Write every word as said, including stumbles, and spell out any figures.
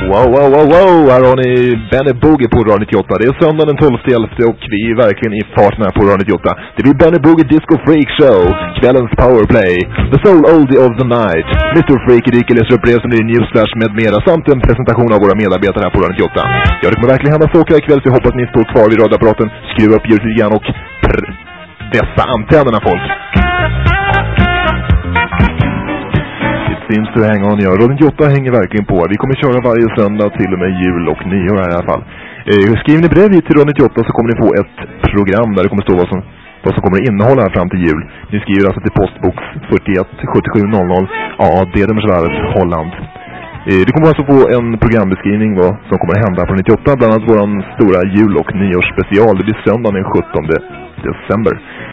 Wow, wow, wow, wow. Här har ni Benny Boogie på Radio nittioåtta. Det är söndag den tolfte elfte och vi är verkligen i farten här på Radio nittioåtta. Det blir Benny Boogie Disco Freak Show, kvällens powerplay, The Soul Oldie of the Night, mister Freak Rike läser upp resten i Newsflash med mera, samt en presentation av våra medarbetare här på Radio nittioåtta. Ja, det kommer verkligen hända saker ikväll, så jag hoppas att ni står kvar vid radioapparaten, skruva upp ljudet lite grann och prr, dessa antennerna, folk. Seems to hang on, ja. Radio nittioåtta hänger verkligen på. Vi kommer köra varje söndag till och med jul och nyår här i alla fall. Eh, skriver ni brev till Radio nittioåtta så kommer ni få ett program där det kommer stå vad som, vad som kommer innehålla här fram till jul. Ni skriver alltså till postbox fyrtioett sjuttiosju noll noll, ja, Dedemsvärdet, Holland. Eh, du kommer alltså få en programbeskrivning vad som kommer hända på nittioåtta, bland annat våran stora jul- och nyårsspecial. Det blir söndag den sjuttonde december.